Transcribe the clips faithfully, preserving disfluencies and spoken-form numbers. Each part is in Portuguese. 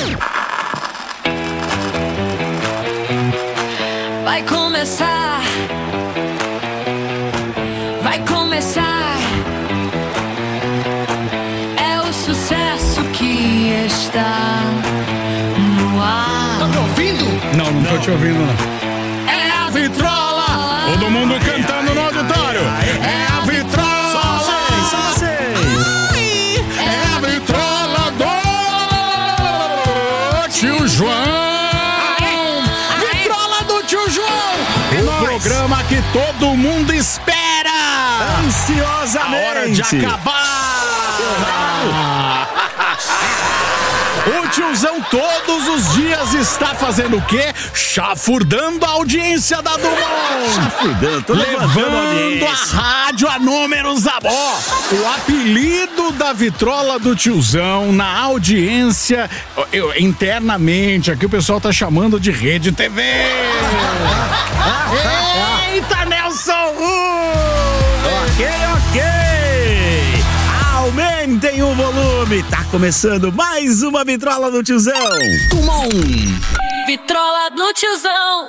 Vai começar, vai começar. É o sucesso que está no ar. Tá me ouvindo? Não, não, não tô te ouvindo, não. É a vitrola. Todo mundo cantando no auditório. É a vitrola. Só vocês, só vocês. É a vitrola do tio João. Vitrola do tio João. O programa que todo mundo espera. Ansiosamente. A hora de acabar. O tiozão todos os dias está fazendo o quê? Chafurdando a audiência da Dumont. Chafurdando, tô levantando a Levando a audiência. rádio a números a... Ó, o apelido da vitrola do tiozão na audiência, eu, internamente, aqui o pessoal tá chamando de Rede T V. Eita, Nelson Rui! Ok, ok. Aumentem o volume. Tá começando mais uma vitrola do tiozão. Dumont. Vitrola do tiozão.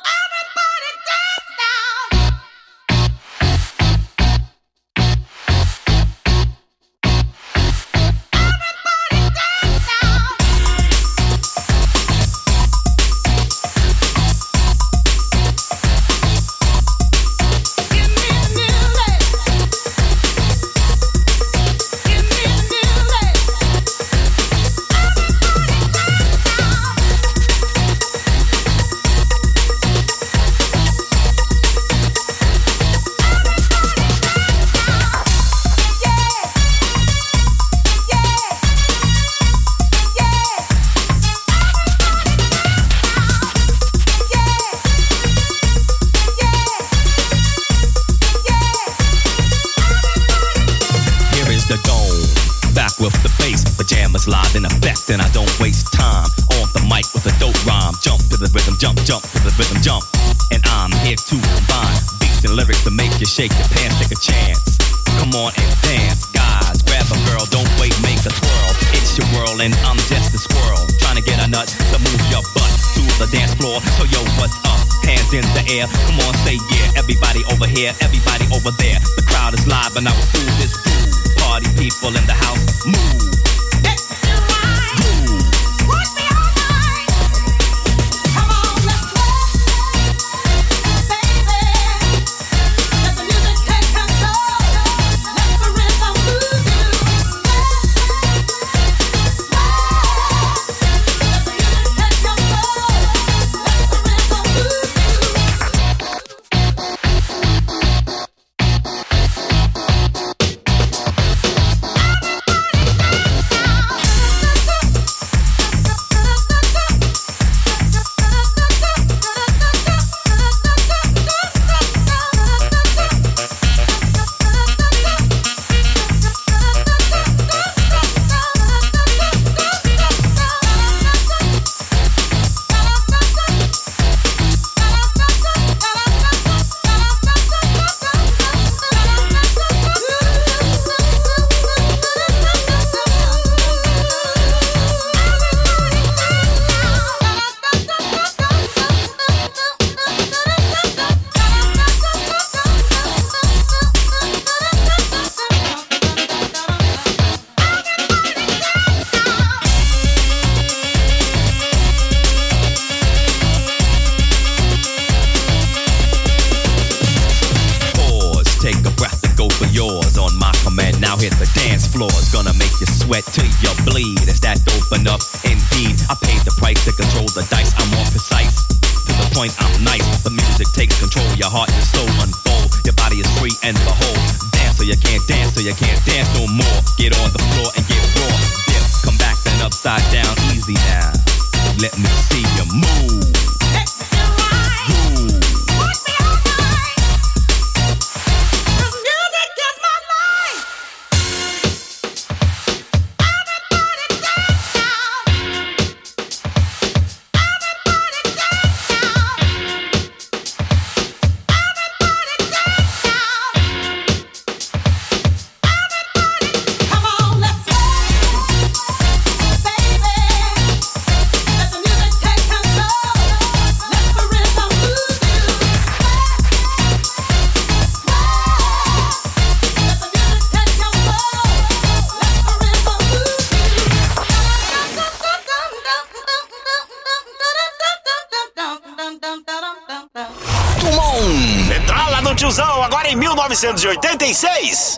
Live in effect and I don't waste time on the mic with a dope rhyme. Jump to the rhythm, jump, jump to the rhythm, jump. And I'm here to combine beats and lyrics to make you shake your pants, take a chance. Come on and dance, guys. Grab a girl, don't wait, make a twirl. It's your world and I'm just a squirrel trying to get a nut to move your butt to the dance floor. So yo, what's up? Hands in the air. Come on, say yeah. Everybody over here, everybody over there. The crowd is live and I will do this too. Party people in the house, move. Till you bleed, is that dope enough? Indeed, I paid the price to control the dice. I'm more precise, to the point I'm nice. The music takes control, your heart and soul unfold. Your body is free and behold. Dance so you can't dance, so you can't dance no more. Get on the floor and get raw. Dip, come back then upside down, easy now. Let me see you move. Let me feel right. Move. Put me all night. The music is my life. Come on, let's go, baby. agora em mil novecentos e oitenta e seis.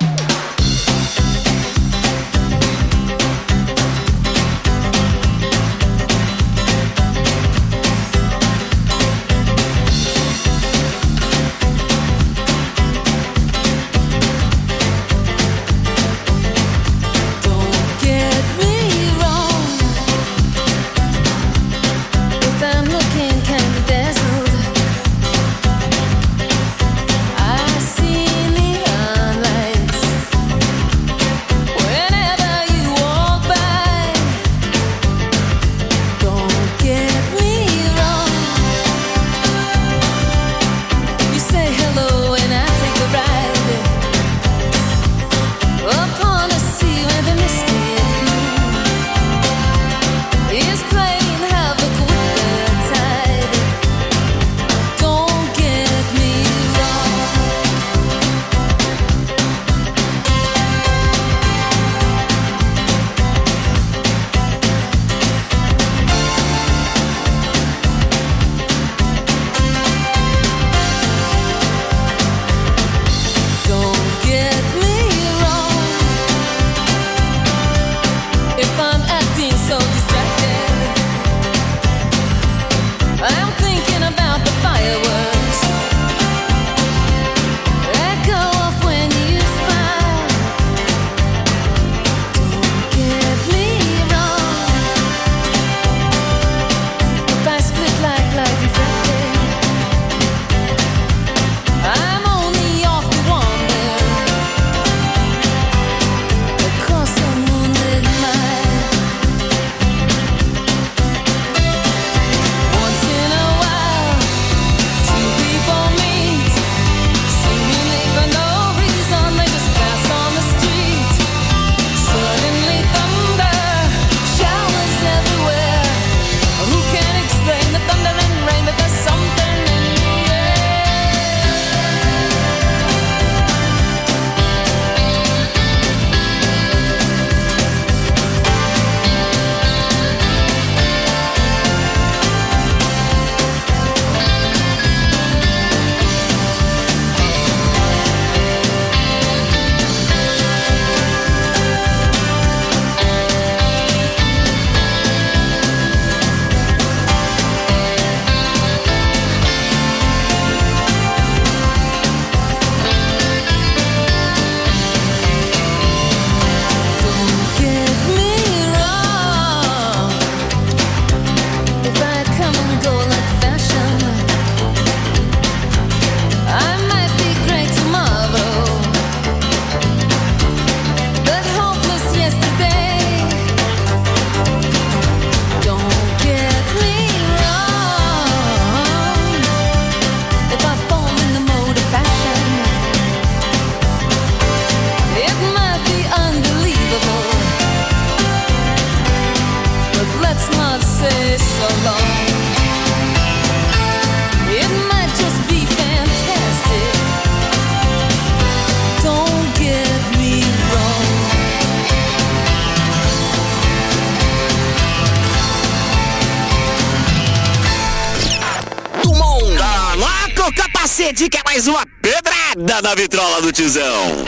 Cacete, que é mais uma pedrada na vitrola do Tiozão.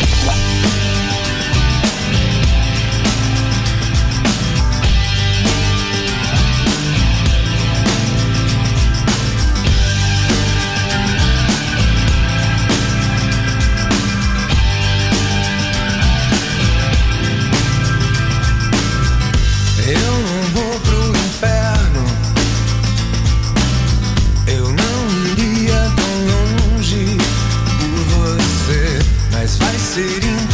Eu não vou pro inferno, eu não iria tão longe por você, mas vai ser incrível.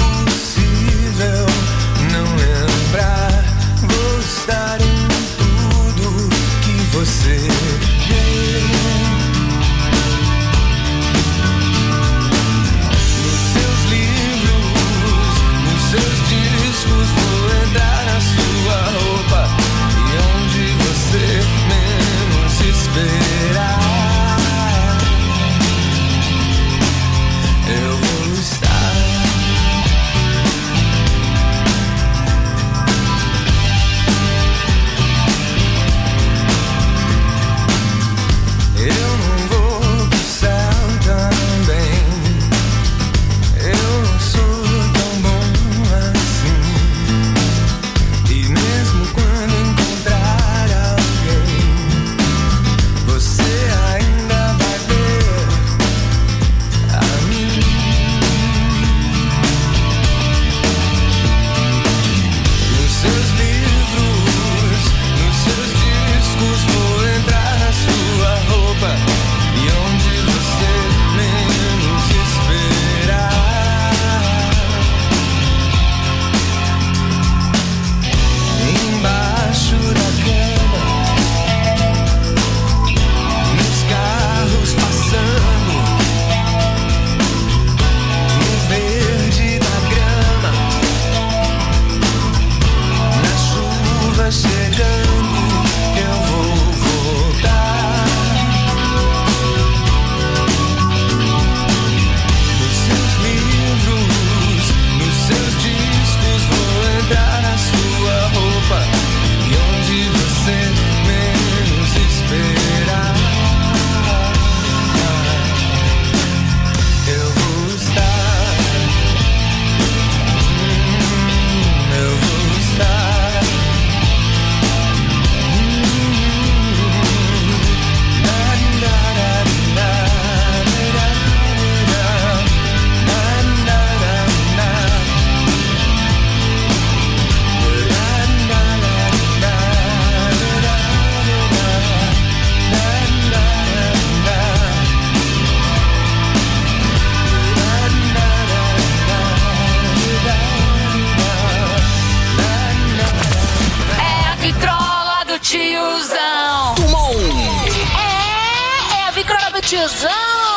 Tiozão.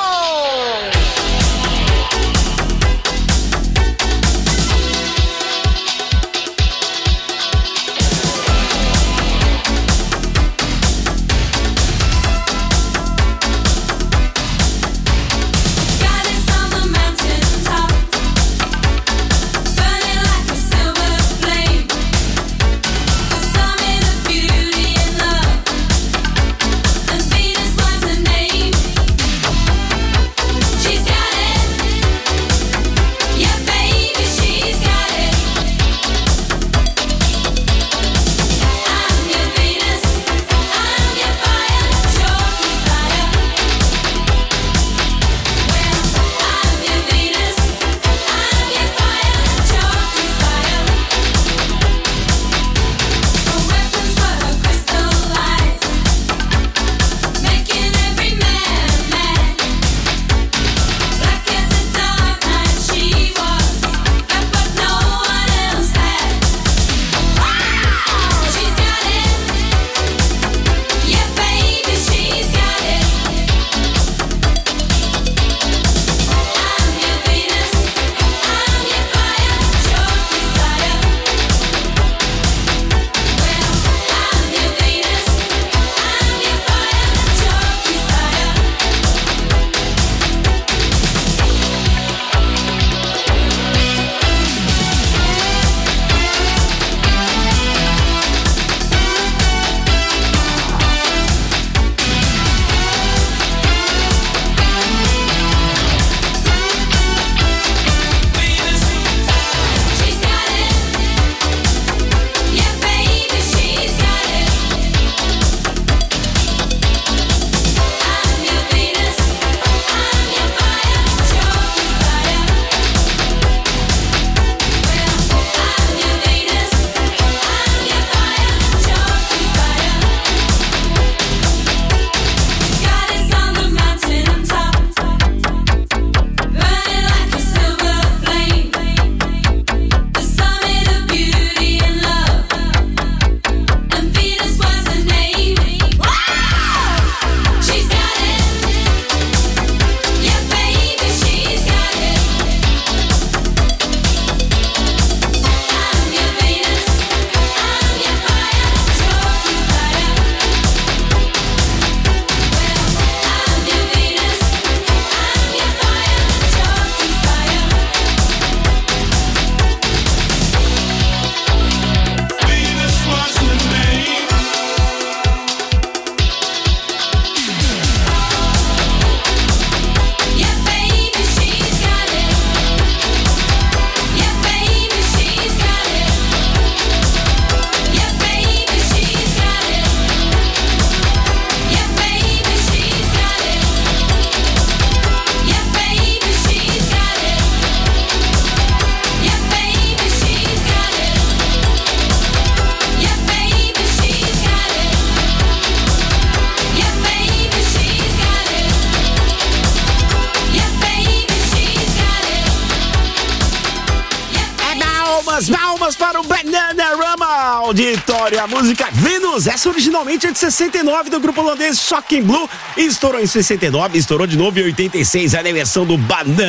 Palmas para o Bananarama Auditório. A música Venus, essa originalmente é de sessenta e nove do grupo holandês Shocking Blue. Estourou em sessenta e nove, estourou de novo em oitenta e seis. A versão do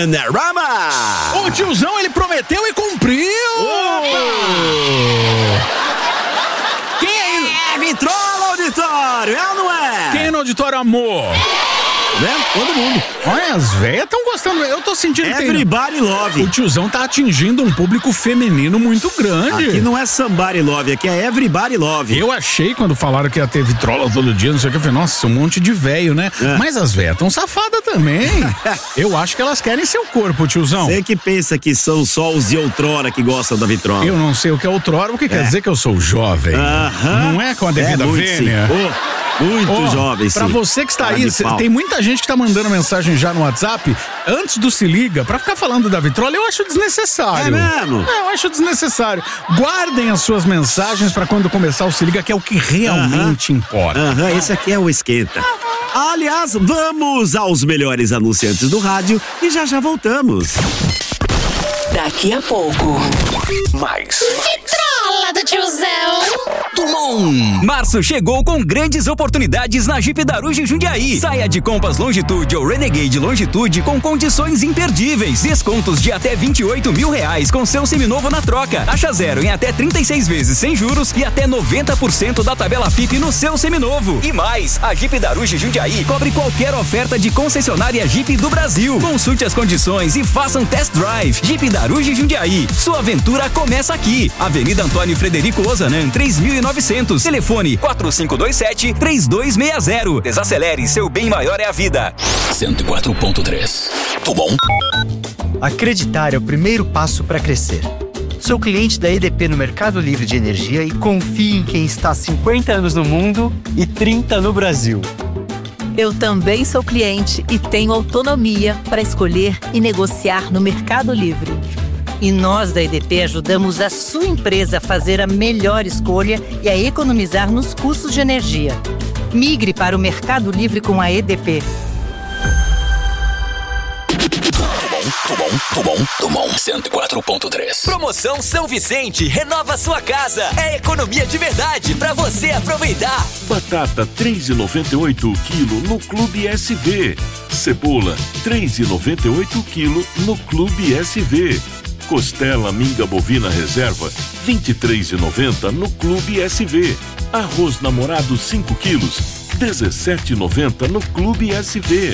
Bananarama. O tiozão, ele prometeu e cumpriu. Opa! Quem é? É Vitrola Auditório, é ou não é? Quem é no auditório, amor? Né? Todo mundo. Olha, as velhas estão gostando. Eu tô sentindo que Everybody tem... Love. O tiozão tá atingindo um público feminino muito grande. Aqui não é Somebody Love, aqui é Everybody Love. Eu achei quando falaram que ia ter vitrola todo dia, não sei o que, eu falei, nossa, um monte de velho, né? É. Mas as velhas tão safadas também. Eu acho que elas querem seu corpo, tiozão. Você que pensa que são só os de outrora que gostam da vitrola. Eu não sei o que é outrora, o que é. quer dizer que eu sou jovem. Uh-huh. Não é com a devida é, vênia. Oh, muito oh, jovem, sim. Pra você que está aí, cê, tem muita gente que tá mandando mensagem já no WhatsApp, antes do Se Liga, pra ficar falando da vitrola, eu acho desnecessário. É mesmo? É, eu acho desnecessário. Guardem as suas mensagens pra quando começar o Se Liga, que é o que realmente uh-huh. importa. Aham, uh-huh. Esse aqui é o esquenta. Aliás, vamos aos melhores anunciantes do rádio e já já voltamos. Daqui a pouco, mais Vitrola do tiozão. Do Tumon! Março chegou com grandes oportunidades na Jeep Daruge Jundiaí. Saia de Compass Longitude ou Renegade Longitude com condições imperdíveis. Descontos de até vinte e oito mil reais com seu seminovo na troca. Taxa zero em até trinta e seis vezes sem juros e até noventa por cento da tabela F I P no seu seminovo. E mais, a Jeep Daruge Jundiaí cobre qualquer oferta de concessionária Jeep do Brasil. Consulte as condições e faça um test drive. Jeep Daruge Jundiaí. Sua aventura começa aqui. Avenida Antônio Frederico Ozanam, três mil e novecentos. Telefone quatro cinco dois sete, três dois seis zero. Desacelere, seu bem maior é a vida. cento e quatro ponto três. Tumon. Acreditar é o primeiro passo para crescer. Sou cliente da E D P no Mercado Livre de Energia e confio em quem está há cinquenta anos no mundo e trinta no Brasil. Eu também sou cliente e tenho autonomia para escolher e negociar no Mercado Livre. E nós da E D P ajudamos a sua empresa a fazer a melhor escolha e a economizar nos custos de energia. Migre para o Mercado Livre com a E D P. Tumon, Tumon, Tumon, cento e quatro ponto três. Promoção São Vicente, renova sua casa. É economia de verdade pra você aproveitar. Batata três reais e noventa e oito centavos quilo no Clube S V. Cebola três reais e noventa e oito centavos quilo no Clube S V. Costela minga bovina reserva vinte e três reais e noventa centavos no Clube S V. Arroz namorado cinco quilos dezessete reais e noventa centavos no Clube S V.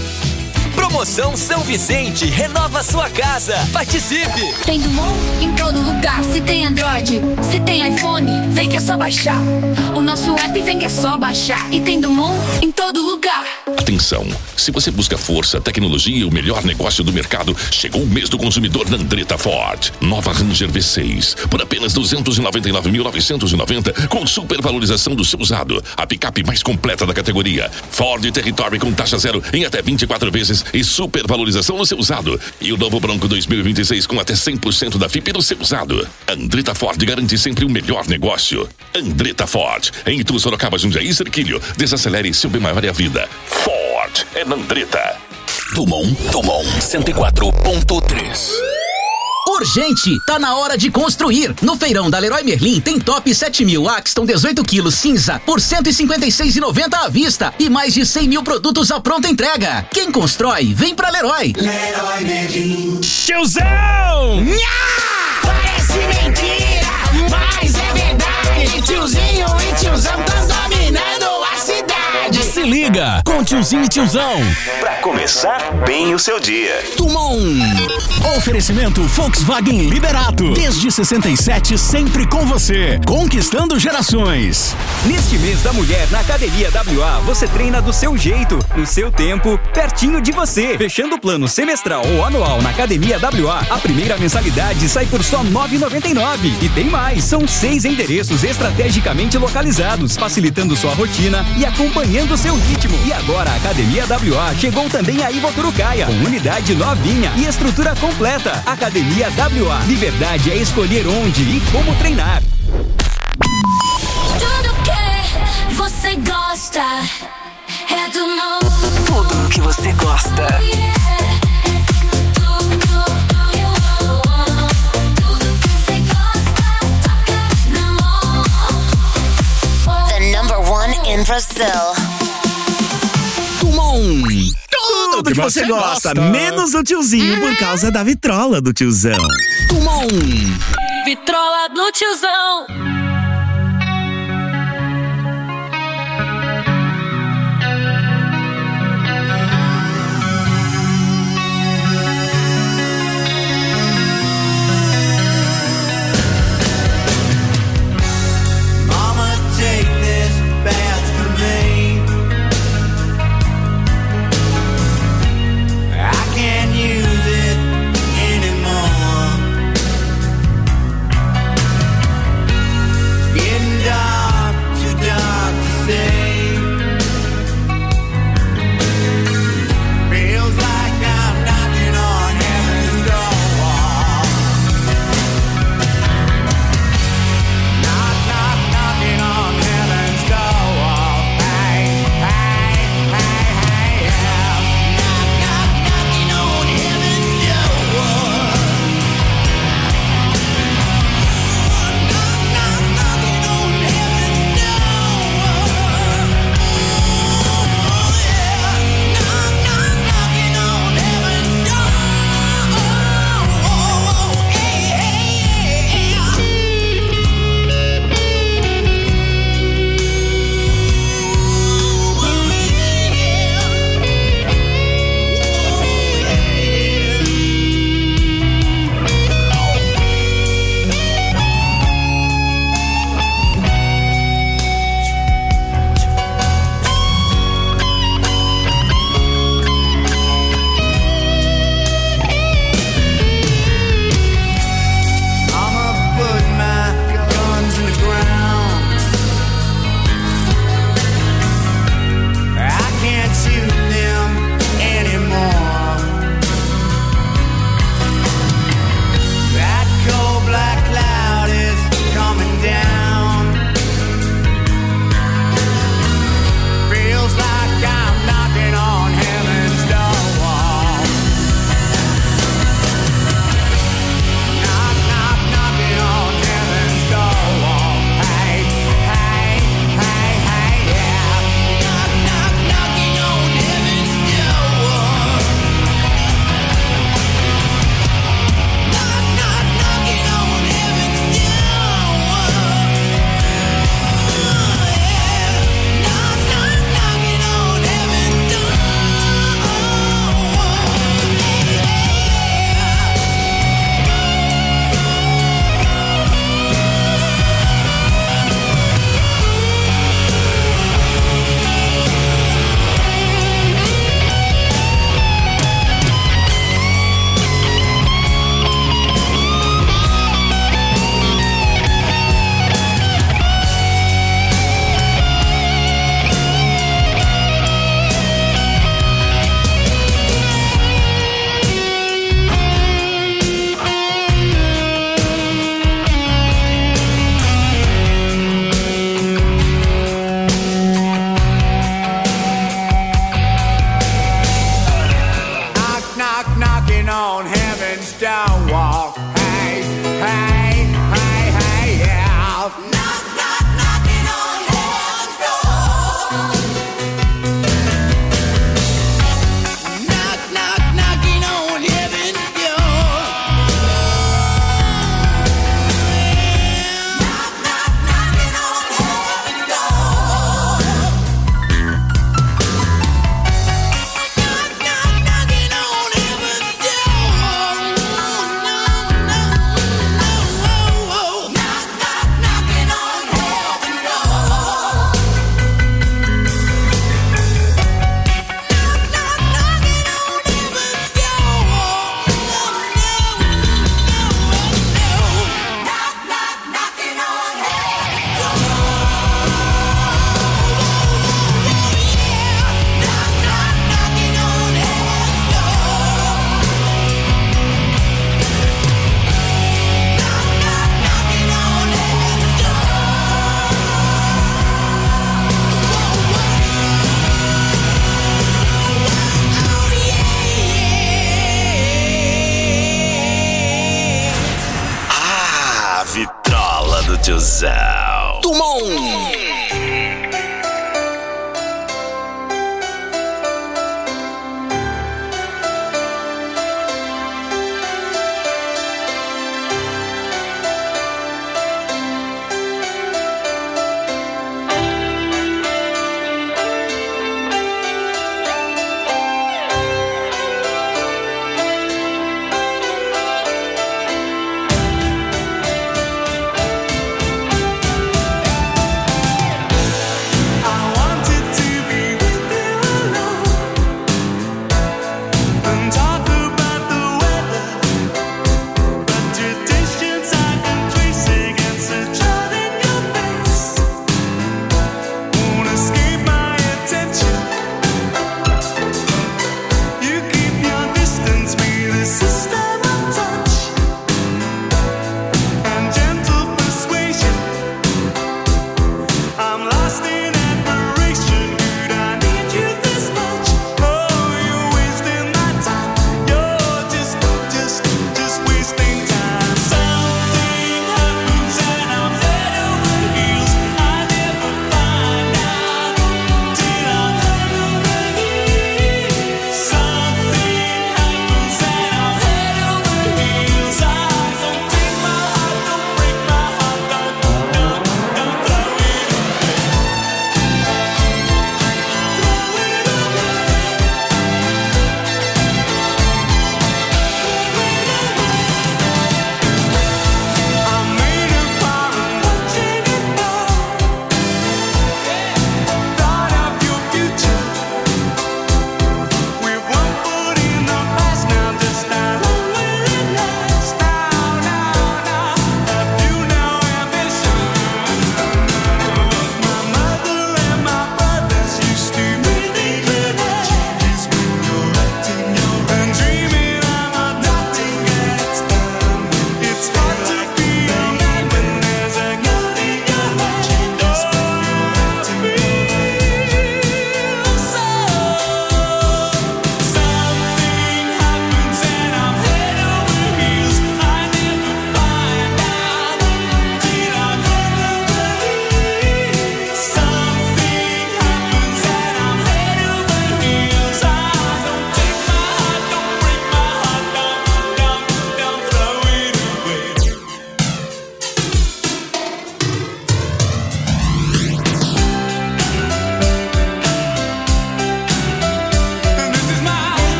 Promoção São Vicente, renova sua casa. Participe! Tem Tumon em todo lugar. Se tem Android, se tem iPhone, vem que é só baixar. O nosso app vem que é só baixar. E tem Tumon em todo lugar. Atenção, se você busca força, tecnologia e o melhor negócio do mercado, chegou o mês do consumidor na Andretta Ford. Nova Ranger V seis, por apenas duzentos e noventa e nove mil novecentos e noventa, com supervalorização do seu usado. A picape mais completa da categoria. Ford Territory com taxa zero em até vinte e quatro vezes e supervalorização no seu usado. E o novo Bronco dois mil e vinte e seis com até cem por cento da F I P no seu usado. Andretta Ford garante sempre o melhor negócio. Andretta Ford, em Itu, Sorocaba, Jundiaí e Cerquilho. Desacelere, seu bem maior é a vida. Ford é na Andretta. Tumon, Tumon, cento e quatro ponto três. Urgente, tá na hora de construir. No feirão da Leroy Merlin tem top sete mil Axton dezoito quilos cinza por cento e cinquenta e seis reais e noventa centavos à vista e mais de cem mil produtos à pronta entrega. Quem constrói, vem pra Leroy. Leroy Merlin. Tiozão! Nha! Parece mentira, mas é verdade. Tiozinho e tiozão tão dominando a cidade. Se liga com Tiozinho e Tiozão. Pra começar bem o seu dia. Tumon. Oferecimento Volkswagen Liberato. Desde sessenta e sete, sempre com você. Conquistando gerações. Neste mês da mulher, na Academia W A, você treina do seu jeito, no seu tempo, pertinho de você. Fechando o plano semestral ou anual na Academia W A, a primeira mensalidade sai por só nove reais e noventa e nove centavos. E tem mais, são seis endereços estrategicamente localizados, facilitando sua rotina e acompanhando seu ritmo. E agora a Academia W A chegou também a Ivoturucaia, com unidade novinha e estrutura completa. Academia W A, liberdade é escolher onde e como treinar. Tudo que você gosta é Tumon. Tudo que você gosta. In Brazil. Tumon. Tudo que, que você, você gosta, gosta, menos o tiozinho por causa da vitrola do tiozão. Tumon. Vitrola do tiozão.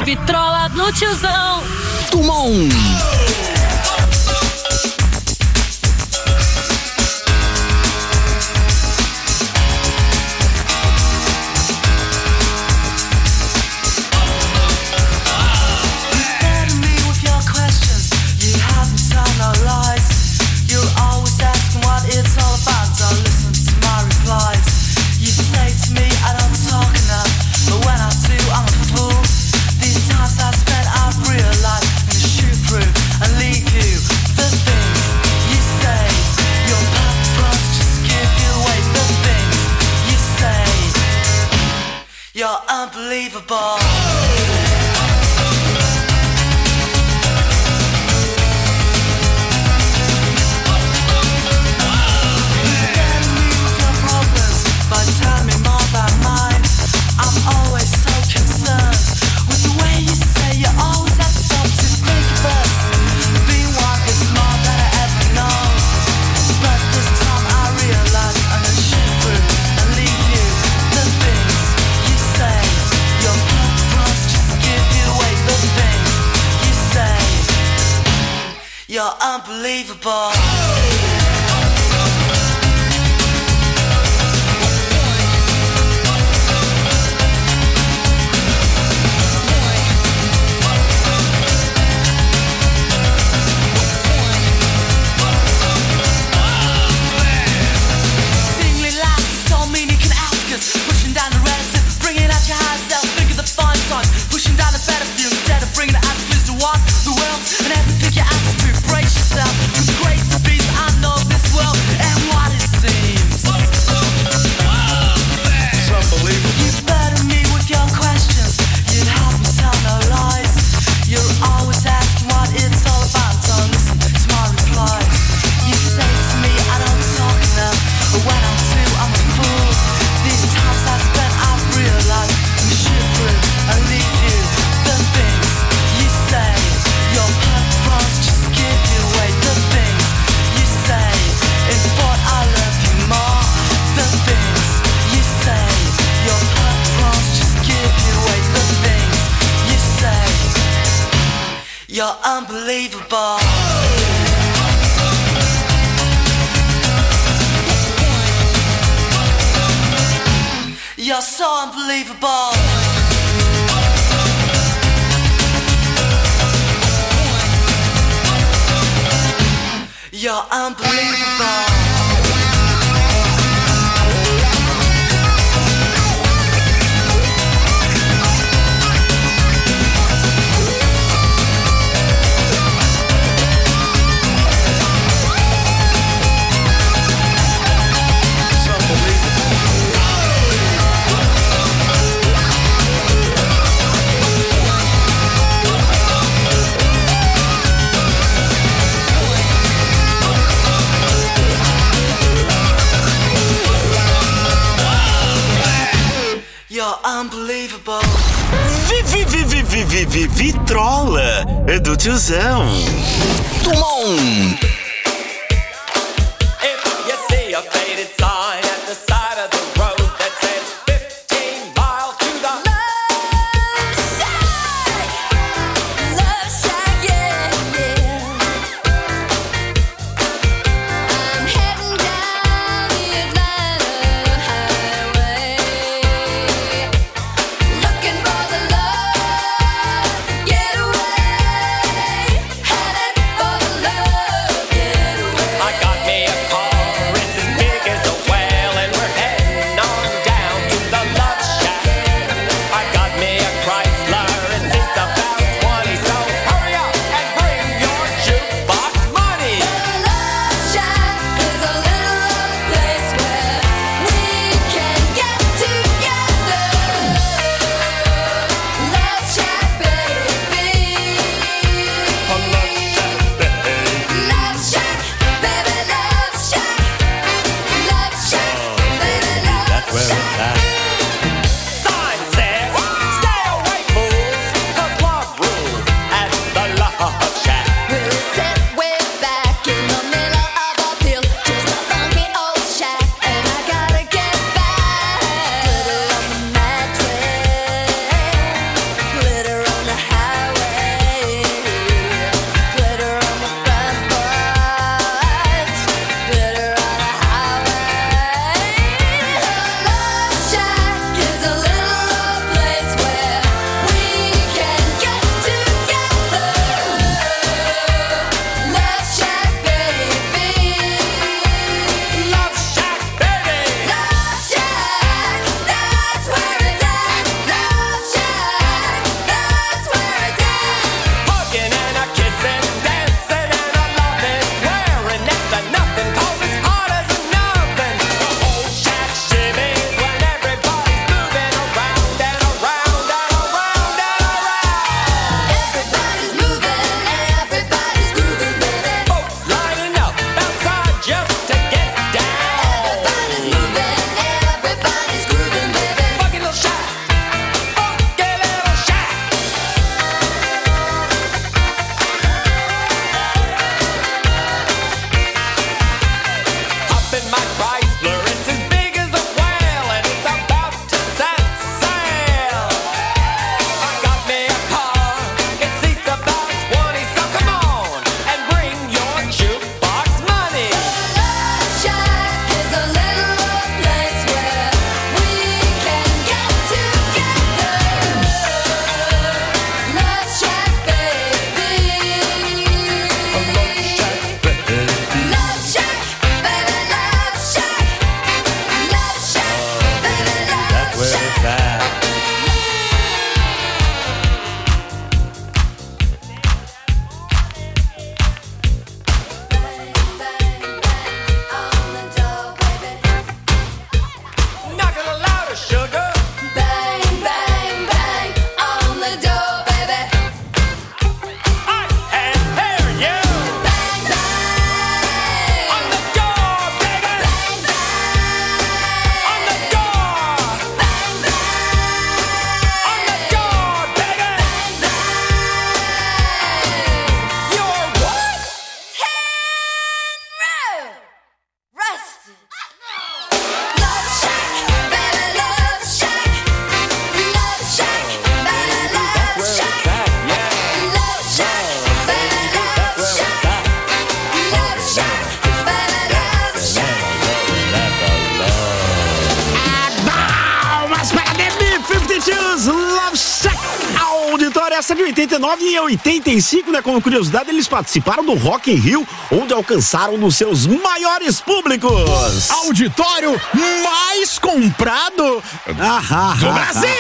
vitrola no tiozão. Tumon. You're unbelievable. You're unbelievable. Singly laughs don't mean you can ask us. Pushing down the relative, bringing out your high self. Think of the fun times, pushing down the better view instead of bringing it out to walk the world and everything you ask to brace yourself. With grace and peace, I know this world and what it seems. It's unbelievable. You burden me with your questions. You'd help me tell no lies. You're always asking what it's all about. Don't listen to my replies. You say to me I don't talk enough, but when I do, I'm a fool. These times I've spent, I've realized we shoot through and leave you the things you say. Your purpose just give you away the things you say. In thought I love you more. The things you say. Your purpose just give you away the things you say. You're unbelievable. You're so unbelievable. You're unbelievable. You're unbelievable. Vi, vi, vi, vi, vi, vi, vi, vitrola do tiozão. Tumon. If you see a faded sign at the side of the road that says fifteen miles to the Love Shack, Love Shack, yeah, yeah. I'm heading down the Atlanta highway, looking for the love getaway, headed for the love essa de oitenta e nove e em oitenta e cinco, né? Como curiosidade, eles participaram do Rock in Rio, onde alcançaram um dos seus maiores públicos. Auditório mais comprado ah, ah, do ah, Brasil!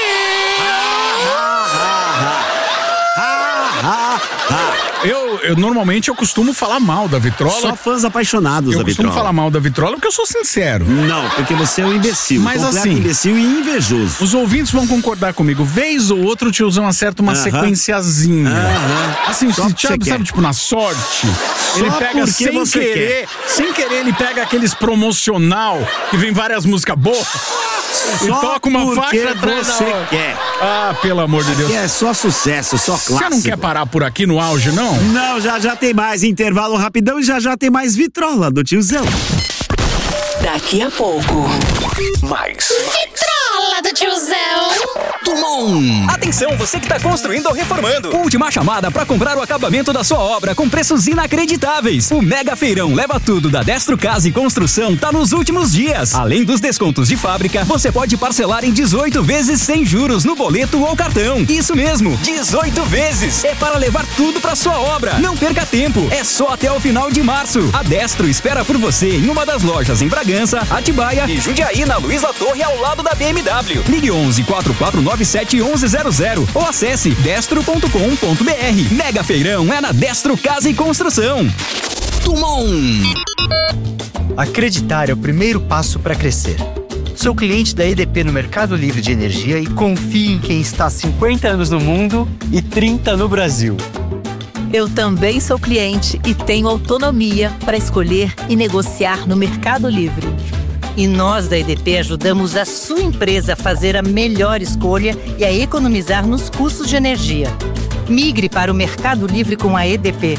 Eu, eu normalmente eu costumo falar mal da Vitrola. Só fãs apaixonados eu da Vitrola. Eu costumo falar mal da Vitrola porque eu sou sincero. Não, porque você é um imbecil. Mas assim, imbecil e invejoso. Os ouvintes vão concordar comigo. Vez ou outra o tiozão acerta uma uh-huh. sequenciazinha. Uh-huh. Assim, só se sabe, sabe, tipo na sorte. Só ele pega sem você querer. Quer. Sem querer, ele pega aqueles promocional que vem várias músicas boas. E só toca uma faixa atrás você quer. Ah, pelo amor de Deus. É só sucesso, só clássico. Você não quer parar por aqui no auge, não? Não, já já tem mais intervalo rapidão e já já tem mais Vitrola do tiozão. Daqui a pouco, mais. Vitrola do tiozão. Tumon. Atenção, você que está construindo ou reformando. Última chamada para comprar o acabamento da sua obra com preços inacreditáveis. O Mega Feirão Leva Tudo da Destro Casa e Construção tá nos últimos dias. Além dos descontos de fábrica, você pode parcelar em dezoito vezes sem juros no boleto ou cartão. Isso mesmo, dezoito vezes. É para levar tudo para sua obra. Não perca tempo, é só até o final de março. A Destro espera por você em uma das lojas em Bragança, Atibaia e Jundiaí, na Luiz La Torre, ao lado da B M W. Ligue onze, quatro quatro nove sete, onze zero zero ou acesse destro ponto com ponto br. Mega Feirão é na Destro Casa e Construção. Tumon. Acreditar é o primeiro passo para crescer. Sou cliente da E D P no Mercado Livre de Energia e confio em quem está há cinquenta anos no mundo e trinta no Brasil. Eu também sou cliente e tenho autonomia para escolher e negociar no Mercado Livre. E nós da E D P ajudamos a sua empresa a fazer a melhor escolha e a economizar nos custos de energia. Migre para o Mercado Livre com a E D P.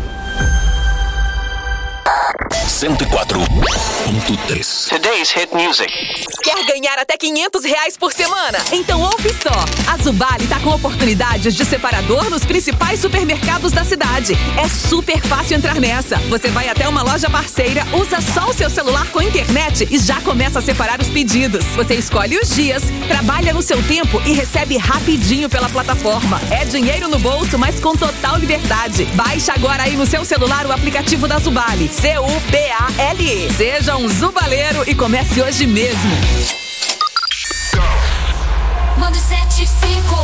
cento e quatro ponto três. Today's hit music. Quer ganhar até quinhentos reais por semana? Então ouve só. A Zubali tá com oportunidades de separador nos principais supermercados da cidade. É super fácil entrar nessa. Você vai até uma loja parceira, usa só o seu celular com internet e já começa a separar os pedidos. Você escolhe os dias, trabalha no seu tempo e recebe rapidinho pela plataforma. É dinheiro no bolso, mas com total liberdade. Baixe agora aí no seu celular o aplicativo da Zubali. C U B A L E. Seja um zubaleiro e comece hoje mesmo. Manda sete cinco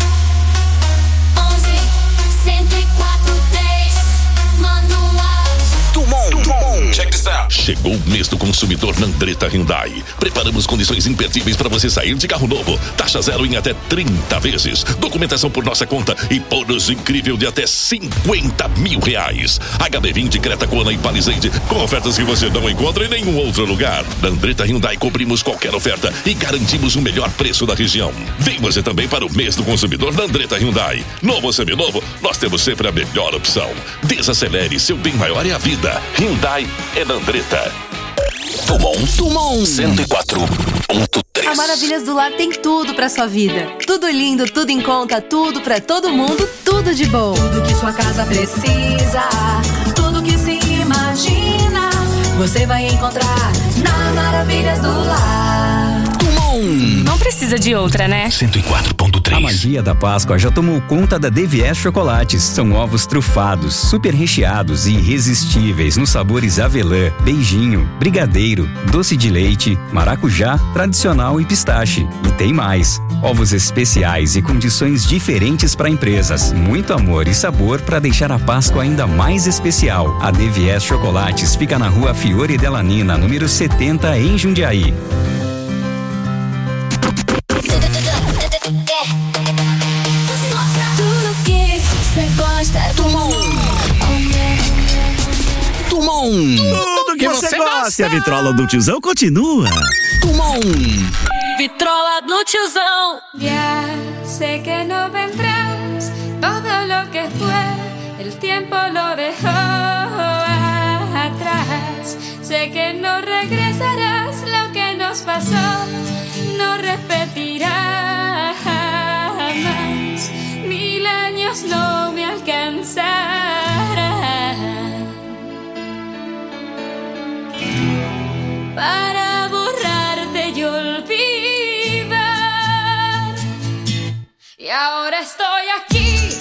onze cento e quatro três. Manda um Tumon, Tumon. Check this out. Chegou o mês do consumidor na Andretta Hyundai. Preparamos condições imperdíveis para você sair de carro novo. Taxa zero em até trinta vezes. Documentação por nossa conta e bônus incrível de até cinquenta mil reais. H B vinte, Creta, Kona e Palisade com ofertas que você não encontra em nenhum outro lugar. Na Andretta Hyundai cobrimos qualquer oferta e garantimos o melhor preço da região. Vem você também para o mês do consumidor na Andretta Hyundai. Novo ou seminovo, nós temos sempre a melhor opção. Desacelere, seu bem maior é a vida. Hyundai é na Andretta. Tumon, Tumon. cento e quatro ponto três. A Maravilhas do Lar tem tudo pra sua vida. Tudo lindo, tudo em conta, tudo pra todo mundo, tudo de bom. Tudo que sua casa precisa, tudo que se imagina, você vai encontrar na Maravilhas do Lar. Não precisa de outra, né? cento e quatro ponto três. A magia da Páscoa já tomou conta da D V S Chocolates. São ovos trufados, super recheados e irresistíveis nos sabores avelã, beijinho, brigadeiro, doce de leite, maracujá, tradicional e pistache. E tem mais. Ovos especiais e condições diferentes para empresas. Muito amor e sabor para deixar a Páscoa ainda mais especial. A D V S Chocolates fica na Rua Fiore Delanina, número setenta, em Jundiaí. Tudo que você gosta. Tumon. Tumon. Tudo que você gosta. E a Vitrola do tiozão continua. Tumon. Vitrola do tiozão. Ya sé que no vendrás, todo lo que fue, el tiempo lo dejó atrás. Sé que no regresarás, lo que nos pasó no repetirá jamás. Mil años no me alcanzarán para borrarte y olvidar. Y ahora estoy aquí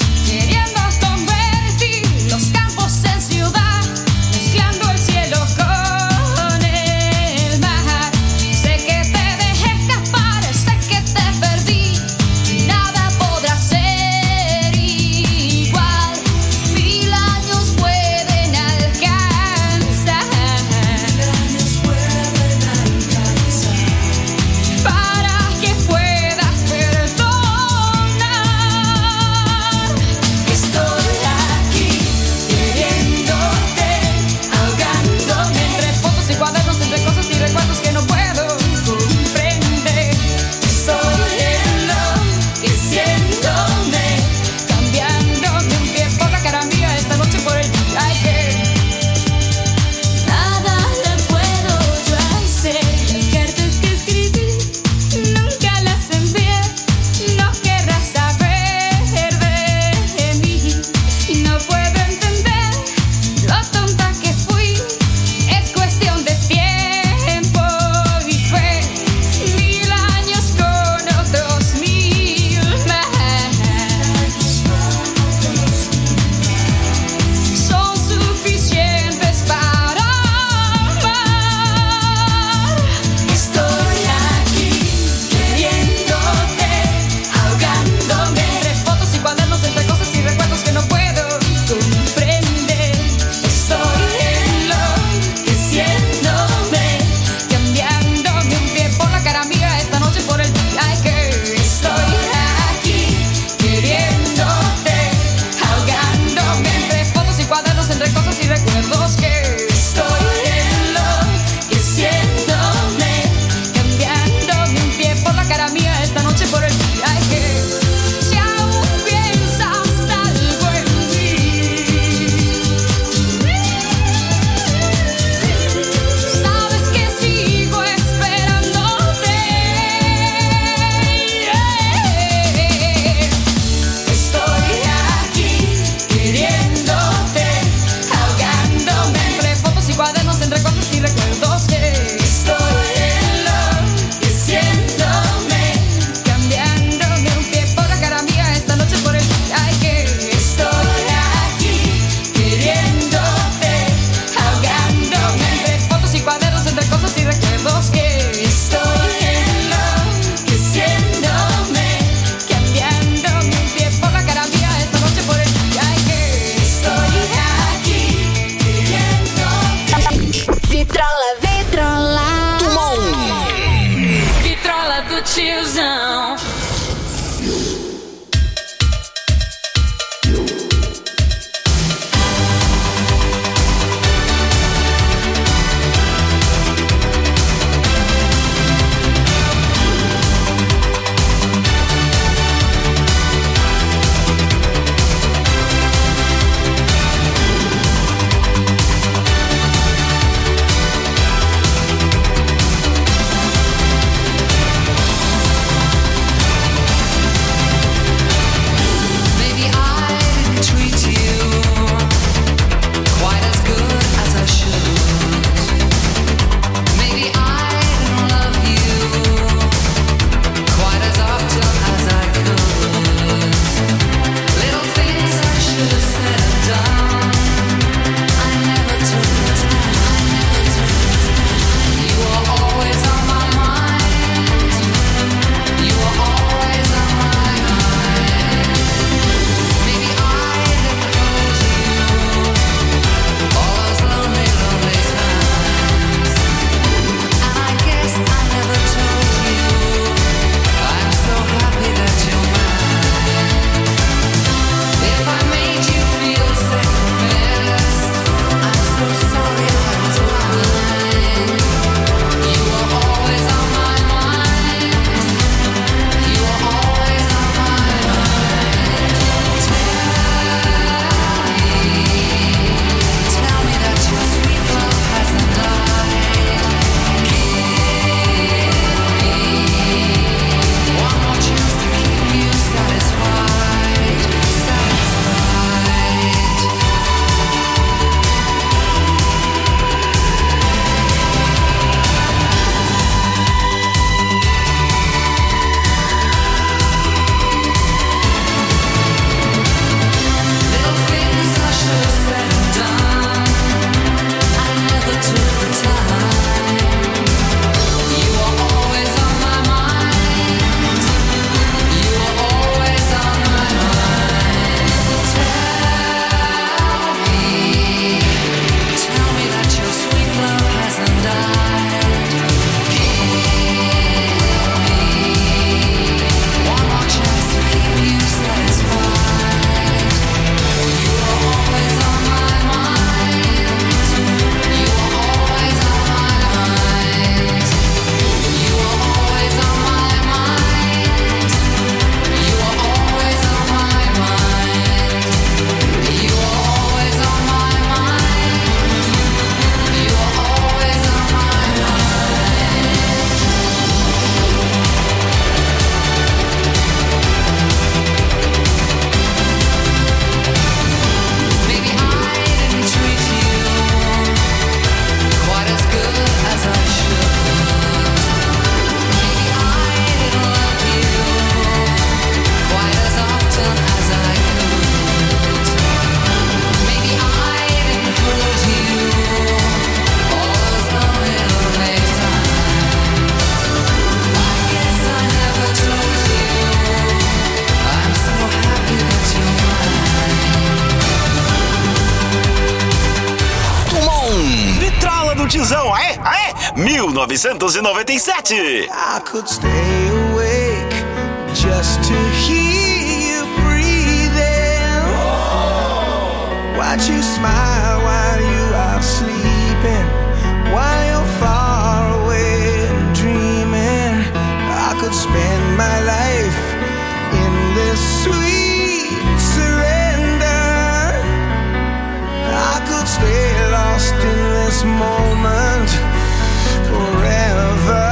mil novecentos e noventa e sete. I could stay awake just to hear you breathing. Watch you smile while you are sleeping, while you're far away and dreaming. I could spend my life in this sweet surrender. I could stay lost in this moment forever.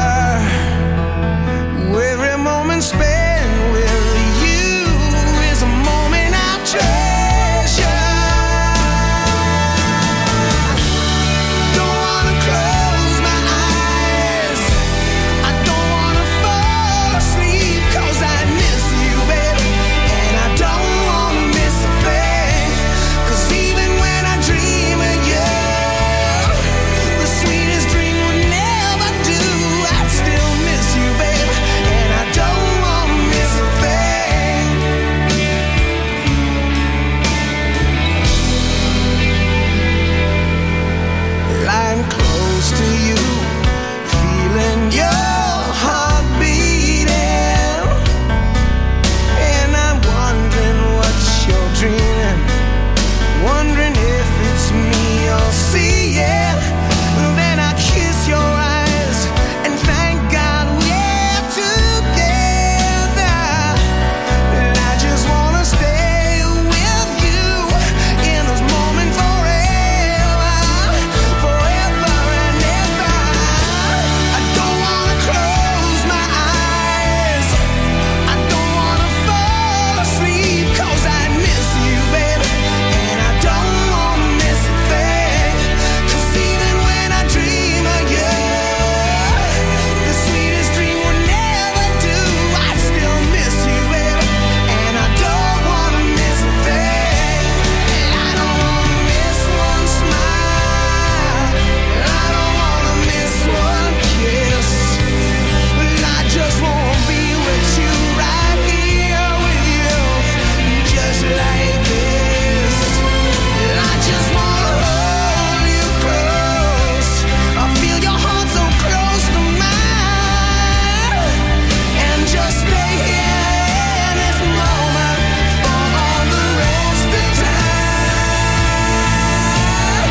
Every moment spent with you is a moment I treasure. Don't wanna close my eyes, I don't wanna fall asleep, 'cause I miss you, baby, and I don't wanna miss a thing. 'Cause even when I dream of you, the sweetest dream would never do. I'd still miss you, baby, and I don't wanna miss a thing. Lying close to you, feeling your heart beating, and I'm wondering what you're dreaming, wondering if it's me you're seeing. Then I kiss your eyes and thank God we're together. And I just wanna stay with you in this moment forever, forever and ever. I don't wanna close my eyes, I don't wanna fall asleep, 'cause I miss you, baby, and I don't wanna miss a thing. 'Cause even when I dream of you, the sweetest dream will never do. I still miss you, baby, and I don't wanna miss a thing. I don't wanna miss one smile, I don't wanna miss one kiss, but I just wanna be with you, right here with you, just like this. I just wanna hold you close, I feel your heart so close to mine, and just stay here in this moment for all the rest of time.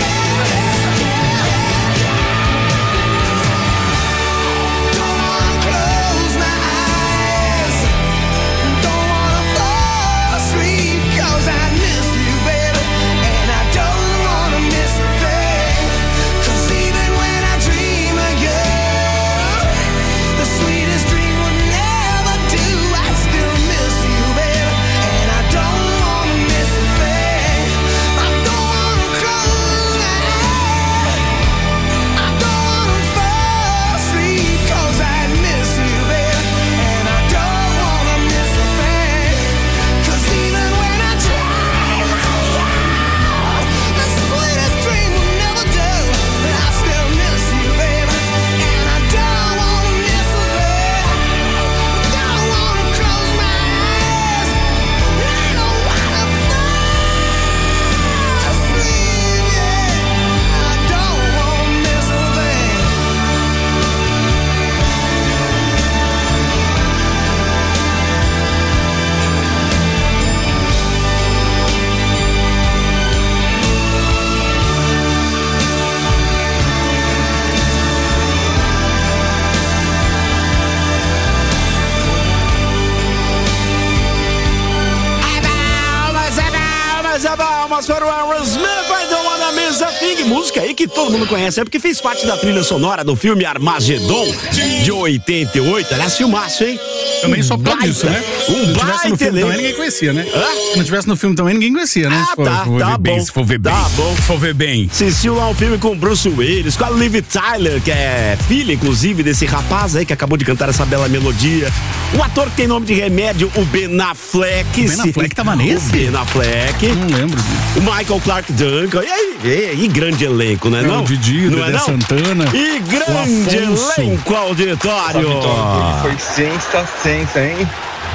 Don't wanna close my eyes, don't wanna fall asleep, 'cause I miss you, baby, and I don't wanna miss a thing. 'Cause even when I dream of you, the sweetest dream would never do. I still miss you, baby, and I don't wanna miss a thing. I don't wanna close my eyes, I don't wanna fall asleep, 'cause I miss you, baby, and I don't wanna miss a thing. 'Cause even when I dream of you, the sweetest dream will never do. I still miss you, baby, and I don't wanna miss a thing. Don't wanna close my eyes, I don't wanna fall asleep, yeah. I don't wanna miss a thing. Palmas, é palmas, é palmas para o Aerosmith, I don't wanna miss a thing. Música aí que todo mundo conhece, é porque fez parte da trilha sonora do filme Armagedon, de oitenta e oito. Aliás, filmaço, hein? Também só por causa baita, disso, né? Um Se não tivesse no baita filme elenco. também ninguém conhecia, né? Hã? Se não tivesse no filme também ninguém conhecia, né? Ah, se for, tá, se for tá ver bem, bom. se for ver bem. Tá bom. Se for ver bem. Assistiu lá um filme com o Bruce Willis, com a Liv Tyler, que é filha, inclusive, desse rapaz aí que acabou de cantar essa bela melodia. Um ator que tem nome de remédio, o Ben Affleck. O Ben Affleck tava nesse? O Ben Affleck. Não lembro. O Michael Clark Duncan. E aí, e, e grande elenco, né? É, Não, o Didi, o não é Dedé não? Santana. E grande o Afonso. elenco auditório. Foi sensacensa, hein?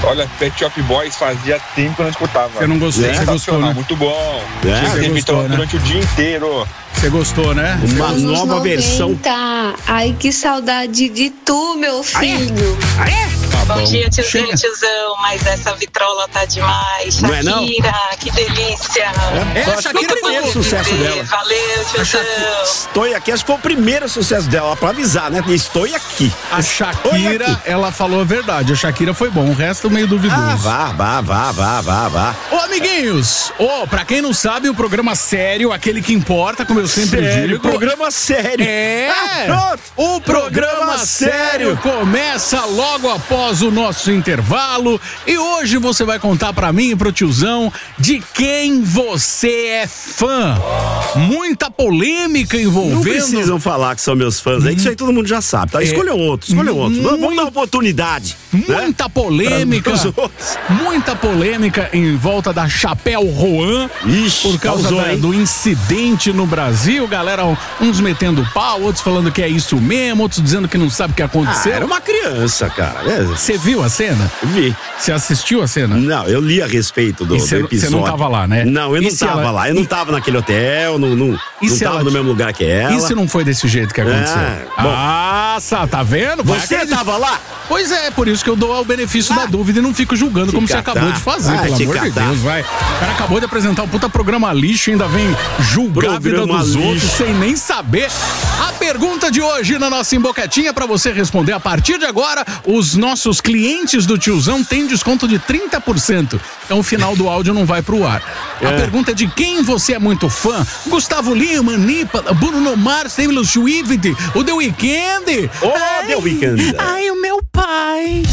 Olha, Pet Shop Boys fazia tempo que eu não escutava. Você não gostou? É, Você gostou, né? Muito bom. É, Tinha você que repetir gostou, né? durante o dia inteiro. Você gostou, né? Uma Anos nova versão. noventa. Ai, que saudade de tu, meu filho. Tá Bom dia, tiozinho, Chega. tiozão, mas essa vitrola tá demais. Não é, não? Shakira, que delícia. É, a Shakira foi o primeiro sucesso dela. Valeu, tiozão. Estou aqui, acho que foi o primeiro sucesso dela, pra avisar, né? Estou aqui. A Shakira, ela falou a verdade. A Shakira foi bom, o resto meio duvidoso. Ah, vá, vá, vá, vá, vá, vá. Ô, amiguinhos, ô, pra quem não sabe, o programa sério, aquele que importa, como eu sempre Sério, digo. programa sério. É, Ah, pronto. o programa, Programa sério sério. começa logo após o nosso intervalo e hoje você vai contar pra mim e pro tiozão de quem você é fã. Muita polêmica envolvendo... Não precisam falar que são meus fãs aí, que isso aí todo mundo já sabe, tá? É. Escolham outro, escolham outro. Muito- Vamos dar oportunidade. Muita polêmica, Pra os outros. muita polêmica em volta da Chapéu Roan, Ixi, por causa causou, da- hein? do incidente no Brasil, galera, uns metendo pau, outros falando que é isso mesmo, outros dizendo que não sabe o que aconteceu. Ah, era uma criança, cara. Você viu a cena? Vi. Você assistiu a cena? Não, eu li a respeito do, E do cê- episódio. cê não tava lá, né? Não, eu E não se tava ela- lá. Eu não tava naquele hotel, não, não, E não se tava ela- no mesmo lugar que ela. E se não foi desse jeito que aconteceu? É, bom. ah, sa- tá vendo? Vai Você acreditar. tava lá? Pois é, por isso que eu dou o benefício da dúvida e não fico julgando Te como você catar. acabou de fazer, Vai pelo te amor de catar. Deus, vai. O cara acabou de apresentar um puta programa lixo e ainda vem julgar a vida Programa dos lixo. outros sem nem saber. A pergunta de hoje na nossa emboquetinha pra você responder a partir de agora, os nossos clientes do tiozão têm desconto de trinta por cento. Então o final do áudio não vai pro ar. A É. pergunta é de quem você é muito fã? Gustavo Lima, Nipa, Bruno Mars, Taylor Swift, o The Weeknd. Ô, The Weeknd. Ai, o meu pai.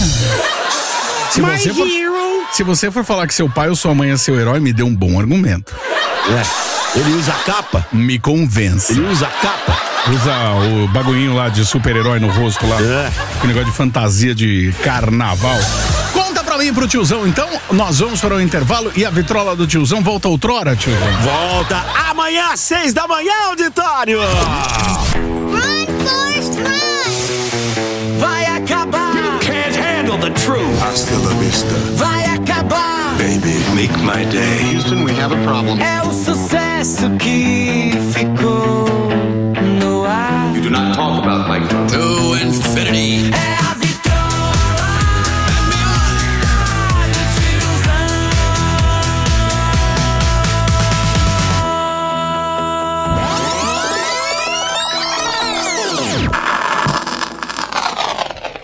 Se My você, for, hero. se você for falar que seu pai ou sua mãe é seu herói, me dê um bom argumento. É. Ele usa capa? Me convence. Ele usa capa? Usa o bagulhinho lá de super-herói no rosto lá. É. Com negócio de fantasia de carnaval. Conta pra mim e pro tiozão, então. Nós vamos para o intervalo e a vitrola do tiozão volta outrora, tiozão. Volta amanhã às seis da manhã, auditório! Vai acabar. You can't handle the truth. Hasta la vista. Vai acabar. Baby, make my day. Houston, we have a problem. É o sucesso que ficou no ar. You do not talk about Mike.